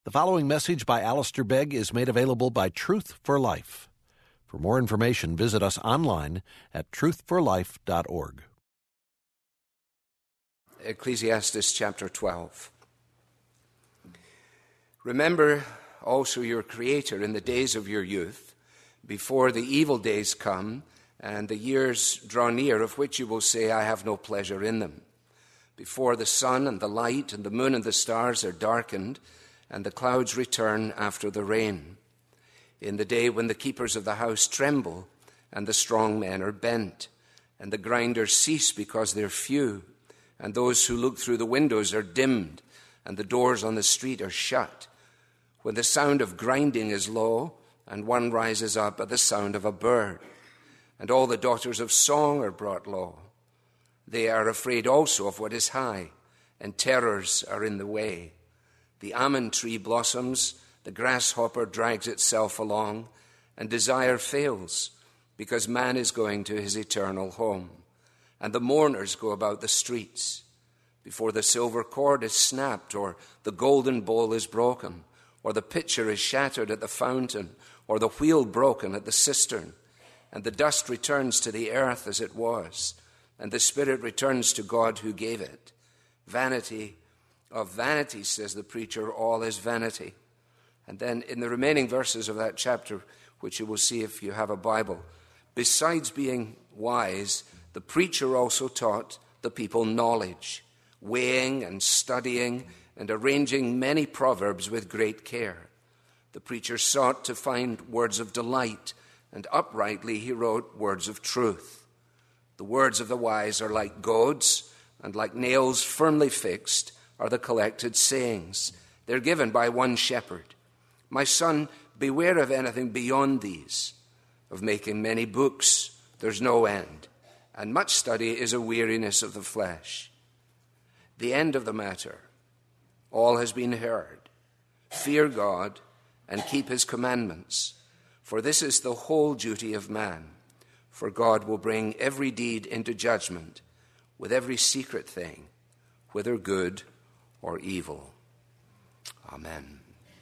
The following message by Alistair Begg is made available by Truth for Life. For more information, visit us online at truthforlife.org. Ecclesiastes chapter 12. Remember also your Creator in the days of your youth, before the evil days come, and the years draw near, of which you will say, I have no pleasure in them. Before the sun and the light and the moon and the stars are darkened, and the clouds return after the rain. In the day when the keepers of the house tremble, and the strong men are bent, and the grinders cease because they're few, and those who look through the windows are dimmed, and the doors on the street are shut. When the sound of grinding is low, and one rises up at the sound of a bird, and all the daughters of song are brought low. They are afraid also of what is high, and terrors are in the way. The almond tree blossoms, the grasshopper drags itself along, and desire fails, because man is going to his eternal home. And the mourners go about the streets. Before the silver cord is snapped, or the golden bowl is broken, or the pitcher is shattered at the fountain, or the wheel broken at the cistern, and the dust returns to the earth as it was, and the spirit returns to God who gave it. Vanity of vanity, says the preacher, all is vanity. And then in the remaining verses of that chapter, which you will see if you have a Bible, besides being wise, the preacher also taught the people knowledge, weighing and studying and arranging many proverbs with great care. The preacher sought to find words of delight, and uprightly he wrote words of truth. The words of the wise are like goads, and like nails firmly fixed are the collected sayings. They're given by one shepherd. My son, beware of anything beyond these. Of making many books, there's no end, and much study is a weariness of the flesh. The end of the matter, all has been heard. Fear God and keep his commandments, for this is the whole duty of man. For God will bring every deed into judgment with every secret thing, whether good or evil. Amen.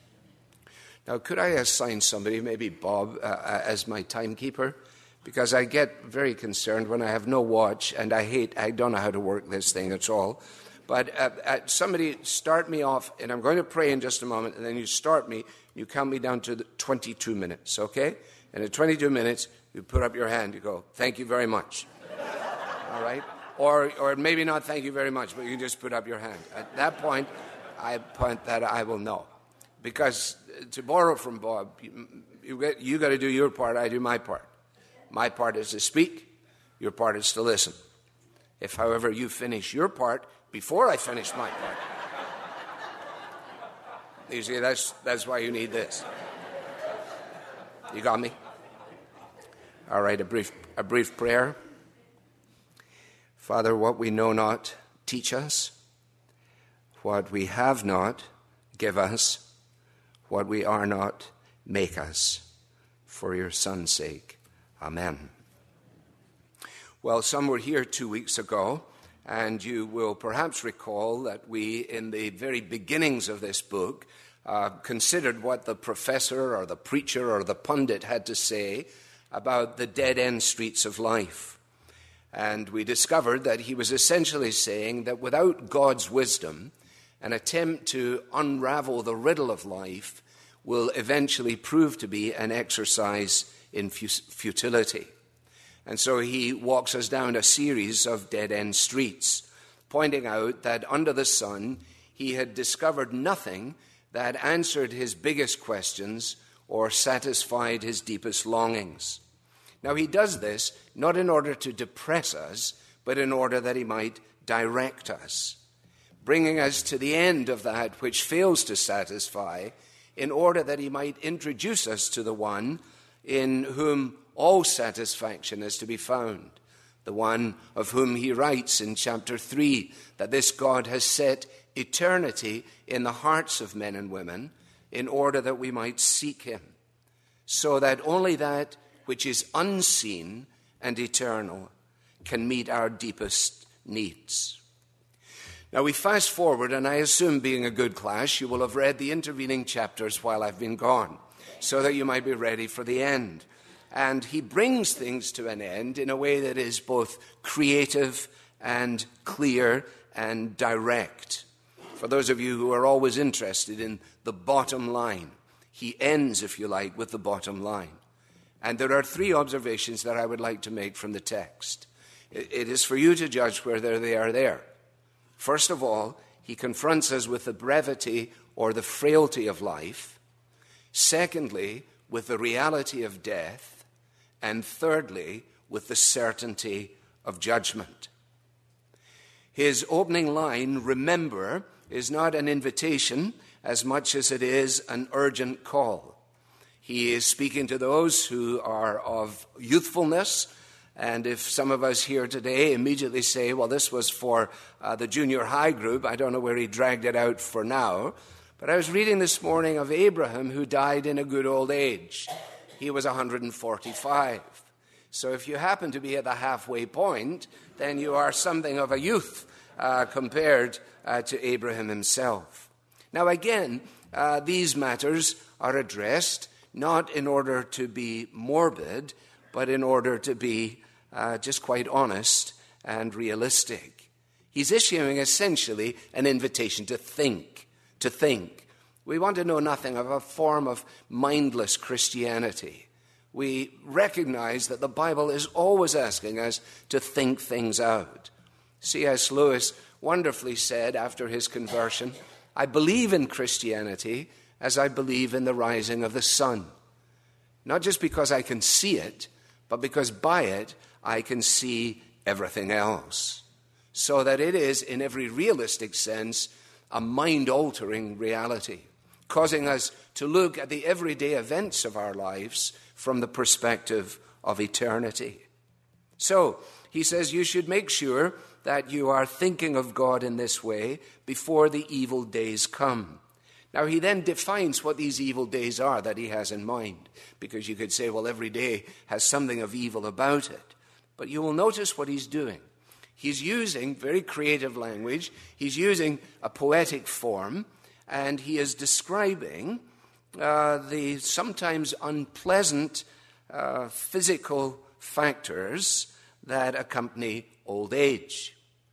Now, could I assign somebody, maybe Bob, as my timekeeper? Because I get very concerned when I have no watch, and I don't know how to work this thing at all. But somebody start me off, and I'm going to pray in just a moment, and then you start me, you count me down to 22 minutes, okay? And at 22 minutes, you put up your hand, you go, thank you very much. All right? Or maybe not thank you very much, but you just put up your hand. At that point, I will know. Because to borrow from Bob, you got to do your part, I do my part. My part is to speak, your part is to listen. If, however, you finish your part before I finish my part, you see, that's why you need this. You got me? All right, a brief prayer. Father, what we know not, teach us. What we have not, give us. What we are not, make us. For your Son's sake. Amen. Well, some were here 2 weeks ago, and you will perhaps recall that we, in the very beginnings of this book, considered what the professor or the preacher or the pundit had to say about the dead-end streets of life. And we discovered that he was essentially saying that without God's wisdom, an attempt to unravel the riddle of life will eventually prove to be an exercise in futility. And so he walks us down a series of dead-end streets, pointing out that under the sun, he had discovered nothing that answered his biggest questions or satisfied his deepest longings. Now, he does this not in order to depress us, but in order that he might direct us, bringing us to the end of that which fails to satisfy, in order that he might introduce us to the one in whom all satisfaction is to be found, the one of whom he writes in chapter 3, that this God has set eternity in the hearts of men and women in order that we might seek him, so that only that which is unseen and eternal can meet our deepest needs. Now we fast forward, and I assume, being a good class, you will have read the intervening chapters while I've been gone, so that you might be ready for the end. And he brings things to an end in a way that is both creative and clear and direct. For those of you who are always interested in the bottom line, he ends, if you like, with the bottom line. And there are three observations that I would like to make from the text. It is for you to judge whether they are there. First of all, he confronts us with the brevity or the frailty of life. Secondly, with the reality of death. And thirdly, with the certainty of judgment. His opening line, remember, is not an invitation as much as it is an urgent call. He is speaking to those who are of youthfulness. And if some of us here today immediately say, well, this was for the junior high group, I don't know where he dragged it out for now. But I was reading this morning of Abraham, who died in a good old age. He was 145. So if you happen to be at the halfway point, then you are something of a youth compared to Abraham himself. Now again, these matters are addressed not in order to be morbid, but in order to be just quite honest and realistic. He's issuing essentially an invitation to think. We want to know nothing of a form of mindless Christianity. We recognize that the Bible is always asking us to think things out. C.S. Lewis wonderfully said after his conversion, I believe in Christianity as I believe in the rising of the sun. Not just because I can see it, but because by it I can see everything else. So that it is, in every realistic sense, a mind-altering reality, causing us to look at the everyday events of our lives from the perspective of eternity. So, he says you should make sure that you are thinking of God in this way before the evil days come. Now, he then defines what these evil days are that he has in mind, because you could say, well, every day has something of evil about it. But you will notice what he's doing. He's using very creative language. He's using a poetic form, and he is describing the sometimes unpleasant physical factors that accompany old age.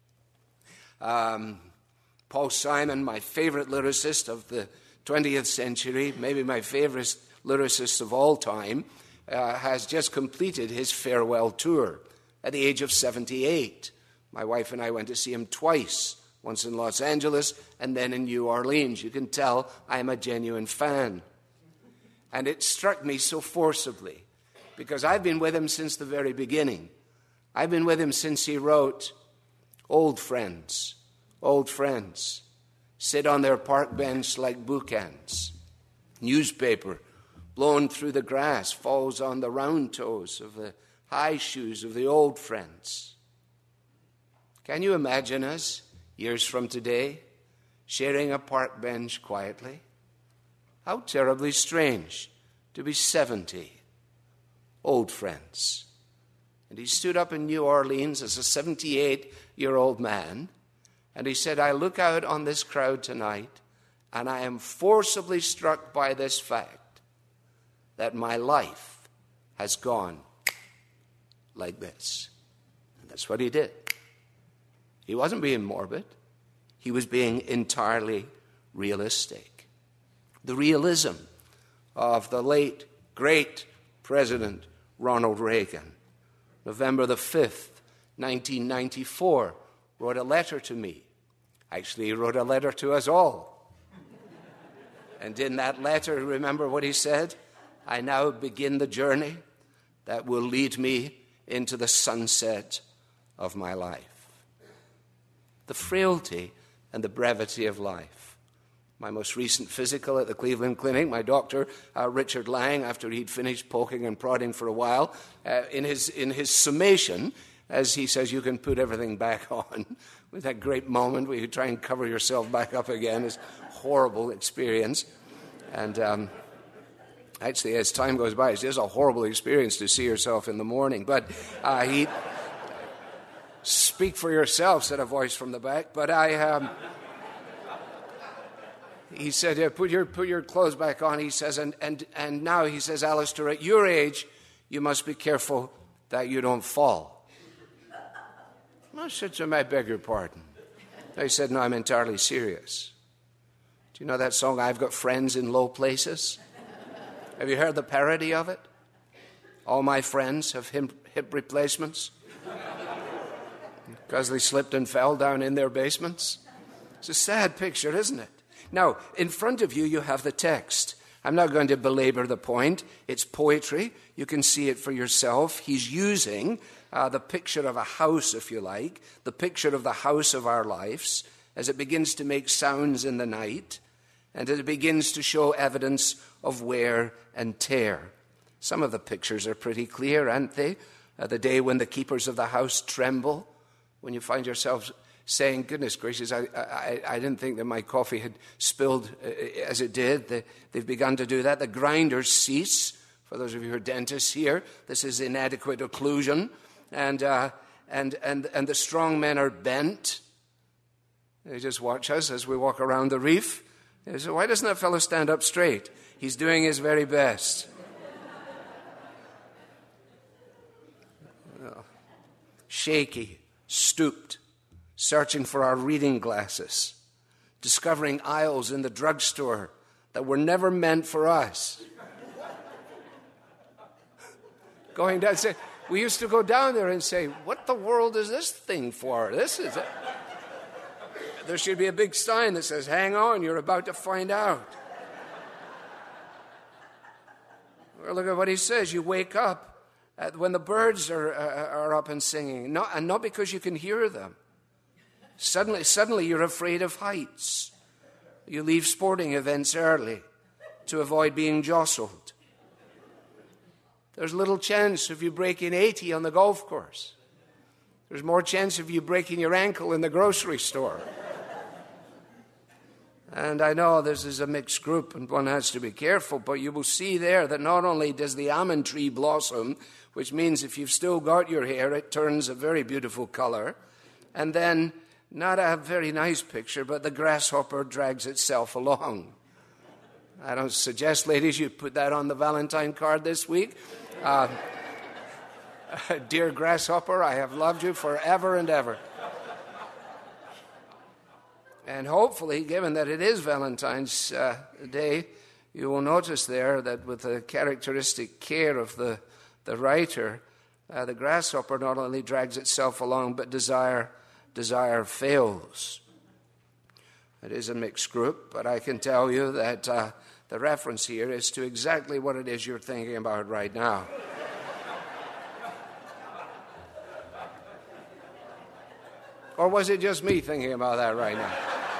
Paul Simon, my favorite lyricist of the 20th century, maybe my favorite lyricist of all time, has just completed his farewell tour at the age of 78. My wife and I went to see him twice, once in Los Angeles and then in New Orleans. You can tell I'm a genuine fan. And it struck me so forcibly, because I've been with him since the very beginning. I've been with him since he wrote, old friends, sit on their park bench like bookends. Newspaper blown through the grass falls on the round toes of the high shoes of the old friends. Can you imagine us, years from today, sharing a park bench quietly? How terribly strange to be 70, old friends. And he stood up in New Orleans as a 78-year-old man, and he said, I look out on this crowd tonight, and I am forcibly struck by this fact, that my life has gone like this. And that's what he did. He wasn't being morbid. He was being entirely realistic. The realism of the late, great President Ronald Reagan, November the 5th, 1994, wrote a letter to me. Actually, he wrote a letter to us all. And in that letter, remember what he said? I now begin the journey that will lead me into the sunset of my life. The frailty and the brevity of life. My most recent physical at the Cleveland Clinic, my doctor, Richard Lang, after he'd finished poking and prodding for a while, in his summation, as he says, you can put everything back on, with that great moment where you try and cover yourself back up again, is a horrible experience. And actually, as time goes by, it's just a horrible experience to see yourself in the morning. But he Speak for yourself, said a voice from the back. But he said, put your clothes back on. He says, and now he says, Alistair, at your age, you must be careful that you don't fall. I said to him, I beg your pardon. He said, no, I'm entirely serious. Do you know that song, I've Got Friends in Low Places? Have you heard the parody of it? All my friends have hip replacements because they slipped and fell down in their basements. It's a sad picture, isn't it? Now, in front of you, you have the text. I'm not going to belabor the point. It's poetry. You can see it for yourself. He's using the picture of a house, if you like, the picture of the house of our lives, as it begins to make sounds in the night, and it begins to show evidence of wear and tear. Some of the pictures are pretty clear, aren't they? The day when the keepers of the house tremble, when you find yourself saying, goodness gracious, I didn't think that my coffee had spilled as it did. They've begun to do that. The grinders cease. For those of you who are dentists here, this is inadequate occlusion. And the strong men are bent. They just watch us as we walk around the reef. They say, why doesn't that fellow stand up straight? He's doing his very best. Shaky, stooped, searching for our reading glasses, discovering aisles in the drugstore that were never meant for us. Going down, say, we used to go down there and say, what the world is this thing for? This is it. There should be a big sign that says, hang on, you're about to find out. Well, look at what he says. You wake up when the birds are up and singing, not because you can hear them. Suddenly you're afraid of heights. You leave sporting events early to avoid being jostled. There's little chance of you breaking 80 on the golf course. There's more chance of you breaking your ankle in the grocery store. And I know this is a mixed group and one has to be careful, but you will see there that not only does the almond tree blossom, which means if you've still got your hair, it turns a very beautiful color, and then not a very nice picture, but the grasshopper drags itself along. I don't suggest, ladies, you put that on the Valentine card this week. Dear grasshopper, I have loved you forever and ever. And hopefully, given that it is Valentine's Day, you will notice there that with the characteristic care of the writer, the grasshopper not only drags itself along, but desire fails. It is a mixed group, but I can tell you that the reference here is to exactly what it is you're thinking about right now. Or was it just me thinking about that right now?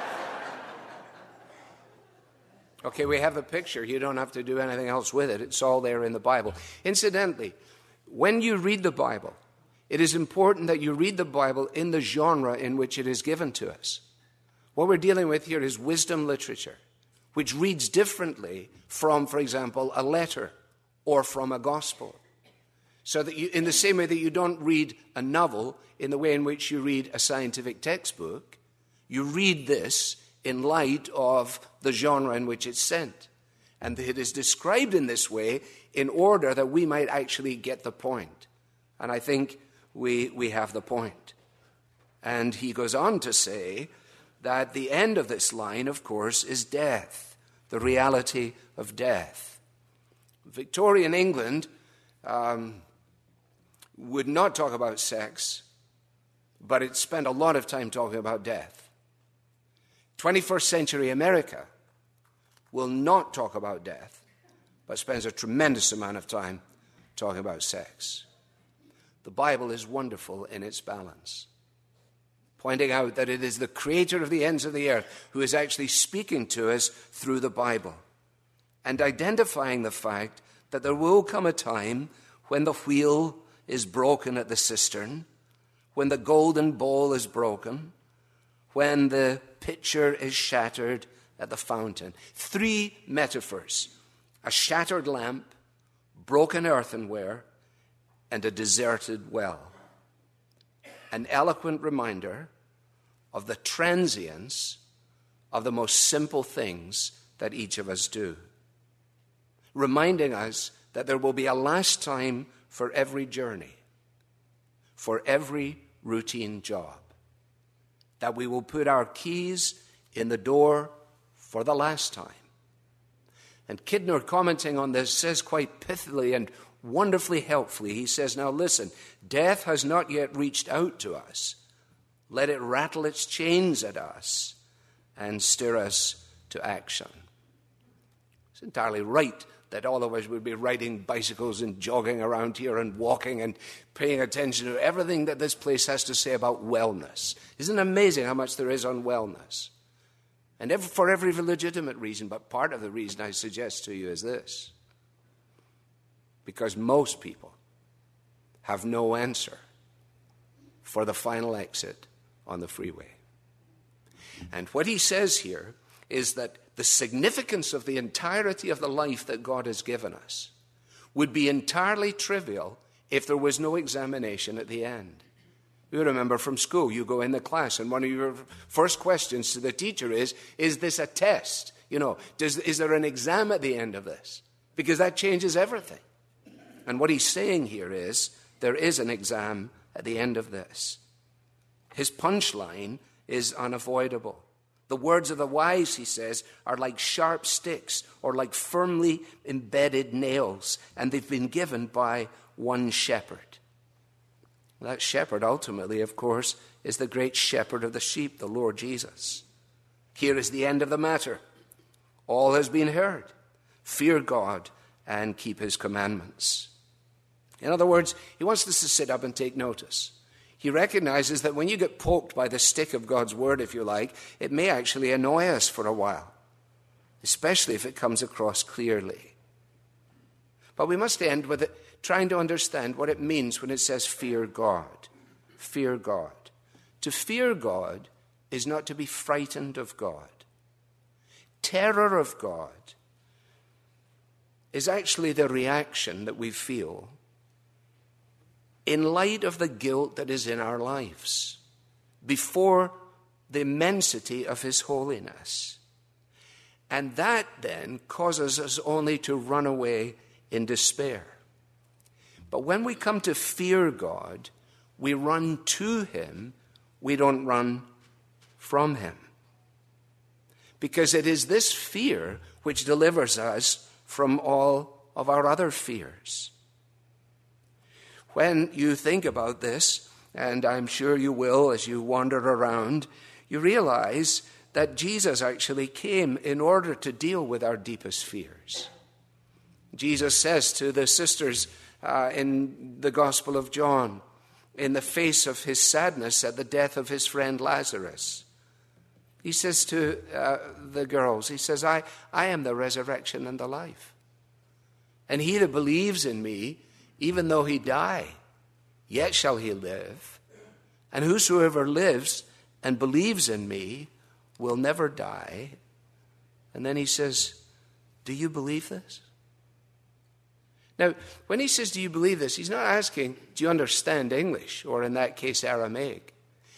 Okay, we have the picture. You don't have to do anything else with it. It's all there in the Bible. Incidentally, when you read the Bible, it is important that you read the Bible in the genre in which it is given to us. What we're dealing with here is wisdom literature, which reads differently from, for example, a letter or from a gospel. So that in the same way that you don't read a novel in the way in which you read a scientific textbook, you read this in light of the genre in which it's sent. And it is described in this way in order that we might actually get the point. And I think we have the point. And he goes on to say that the end of this line, of course, is death, the reality of death. Victorian England would not talk about sex, but it spent a lot of time talking about death. 21st century America will not talk about death, but spends a tremendous amount of time talking about sex. The Bible is wonderful in its balance, pointing out that it is the creator of the ends of the earth who is actually speaking to us through the Bible, and identifying the fact that there will come a time when the wheel is broken at the cistern, when the golden bowl is broken, when the pitcher is shattered at the fountain. 3 metaphors: a shattered lamp, broken earthenware, and a deserted well. an eloquent reminder of the transience of the most simple things that each of us do, reminding us that there will be a last time for every journey, for every routine job, that we will put our keys in the door for the last time. And Kidner, commenting on this, says quite pithily and wonderfully helpfully, he says, now listen, death has not yet reached out to us. Let it rattle its chains at us and stir us to action. It's entirely right that all of us would be riding bicycles and jogging around here and walking and paying attention to everything that this place has to say about wellness. Isn't it amazing how much there is on wellness? And for every legitimate reason, but part of the reason I suggest to you is this. Because most people have no answer for the final exit on the freeway. And what he says here is that the significance of the entirety of the life that God has given us would be entirely trivial if there was no examination at the end. You remember from school, you go in the class and one of your first questions to the teacher is this a test? Is there an exam at the end of this? Because that changes everything. And what he's saying here is there is an exam at the end of this. His punchline is unavoidable. The words of the wise, he says, are like sharp sticks or like firmly embedded nails, and they've been given by one shepherd. That shepherd ultimately, of course, is the great shepherd of the sheep, the Lord Jesus. Here is the end of the matter. All has been heard. Fear God and keep his commandments. In other words, he wants us to sit up and take notice. He recognizes that when you get poked by the stick of God's word, if you like, it may actually annoy us for a while, especially if it comes across clearly. But we must end with it, trying to understand what it means when it says fear God. Fear God. To fear God is not to be frightened of God. Terror of God is actually the reaction that we feel in light of the guilt that is in our lives, before the immensity of his holiness. And that then causes us only to run away in despair. But when we come to fear God, we run to him, we don't run from him. Because it is this fear which delivers us from all of our other fears. When you think about this, and I'm sure you will as you wander around, you realize that Jesus actually came in order to deal with our deepest fears. Jesus says to the sisters in the Gospel of John, in the face of his sadness at the death of his friend Lazarus, he says to the girls, he says, I am the resurrection and the life. And he that believes in me, even though he die, yet shall he live. And whosoever lives and believes in me will never die. And then he says, do you believe this? Now, when he says, do you believe this, he's not asking, do you understand English, or in that case, Aramaic?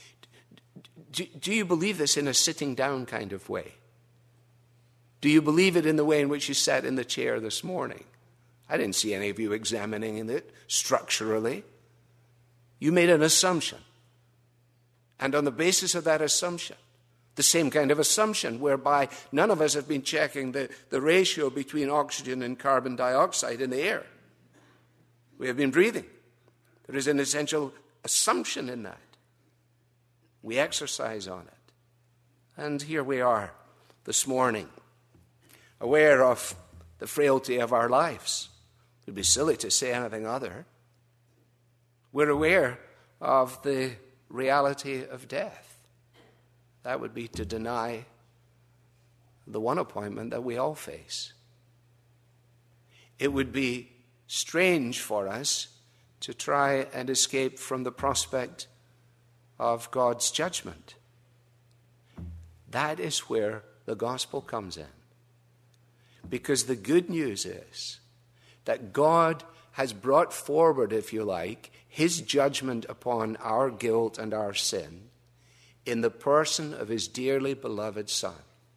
Do you believe this in a sitting down kind of way? Do you believe it in the way in which you sat in the chair this morning? I didn't see any of you examining it structurally. You made an assumption. And on the basis of that assumption, the same kind of assumption whereby none of us have been checking the ratio between oxygen and carbon dioxide in the air. We have been breathing. There is an essential assumption in that. We exercise on it. And here we are this morning, aware of the frailty of our lives. It would be silly to say anything other. We're aware of the reality of death. That would be to deny the one appointment that we all face. It would be strange for us to try and escape from the prospect of God's judgment. That is where the gospel comes in. Because the good news is that God has brought forward, if you like, his judgment upon our guilt and our sin in the person of his dearly beloved Son.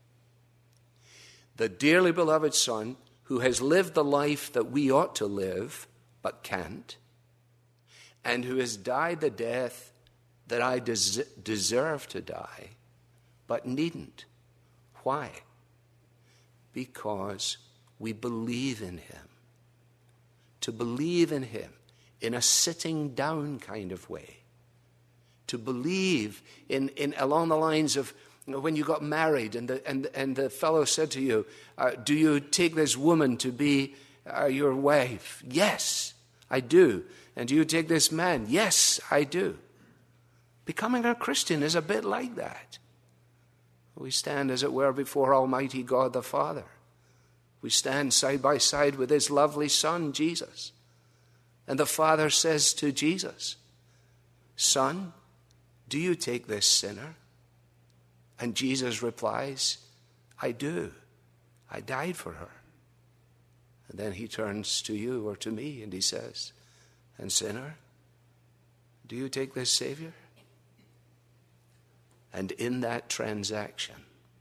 The dearly beloved Son who has lived the life that we ought to live but can't, and who has died the death that I deserve to die but needn't. Why? Because we believe in him. To believe in him in a sitting down kind of way. To believe in along the lines of when you got married and the fellow said to you, do you take this woman to be your wife? Yes, I do. And do you take this man? Yes, I do. Becoming a Christian is a bit like that. We stand, as it were, before Almighty God the Father. We stand side by side with his lovely Son, Jesus. And the Father says to Jesus, Son, do you take this sinner? And Jesus replies, I do. I died for her. And then he turns to you or to me and he says, and sinner, do you take this Savior? And in that transaction,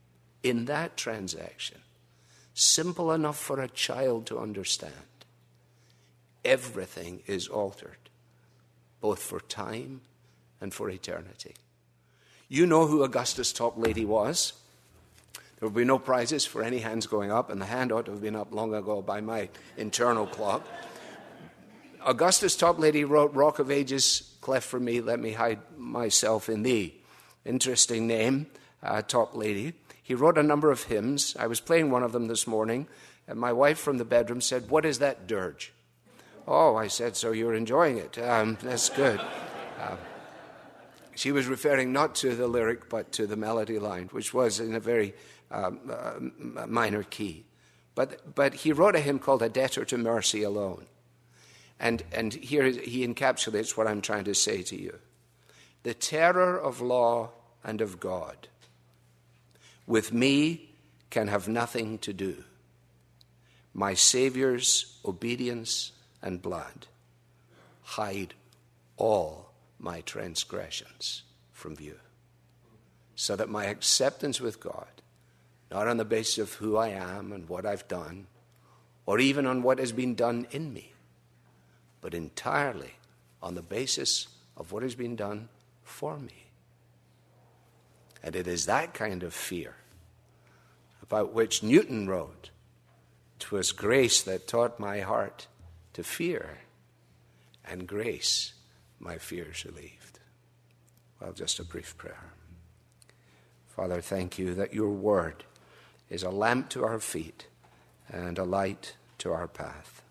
simple enough for a child to understand, everything is altered, both for time and for eternity. You know who Augustus Toplady was. There will be no prizes for any hands going up, and the hand ought to have been up long ago by my internal clock. Augustus Toplady wrote Rock of Ages, cleft for me, let me hide myself in thee. Interesting name, Toplady. He wrote a number of hymns. I was playing one of them this morning, and my wife from the bedroom said, what is that dirge? Oh, I said, so you're enjoying it. That's good. She was referring not to the lyric, but to the melody line, which was in a very minor key. But he wrote a hymn called A Debtor to Mercy Alone. And here he encapsulates what I'm trying to say to you. The terror of law and of God with me can have nothing to do. My Savior's obedience and blood hide all my transgressions from view, so that my acceptance with God, not on the basis of who I am and what I've done, or even on what has been done in me, but entirely on the basis of what has been done for me. And it is that kind of fear about which Newton wrote, "'Twas grace that taught my heart to fear, and grace my fears relieved." Well, just a brief prayer. Father, thank you that your word is a lamp to our feet and a light to our path.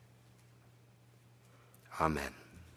Amen.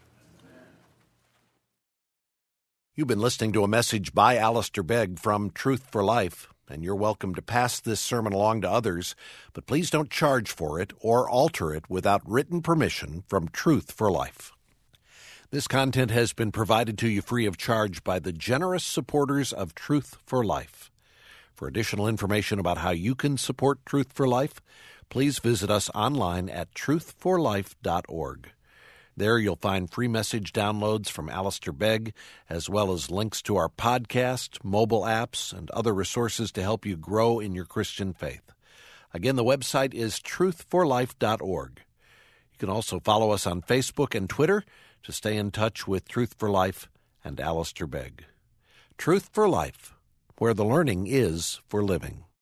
You've been listening to a message by Alistair Begg from Truth for Life, and you're welcome to pass this sermon along to others, but please don't charge for it or alter it without written permission from Truth for Life. This content has been provided to you free of charge by the generous supporters of Truth for Life. For additional information about how you can support Truth for Life, please visit us online at truthforlife.org. There you'll find free message downloads from Alistair Begg, as well as links to our podcast, mobile apps, and other resources to help you grow in your Christian faith. Again, the website is truthforlife.org. You can also follow us on Facebook and Twitter to stay in touch with Truth for Life and Alistair Begg. Truth for Life, where the learning is for living.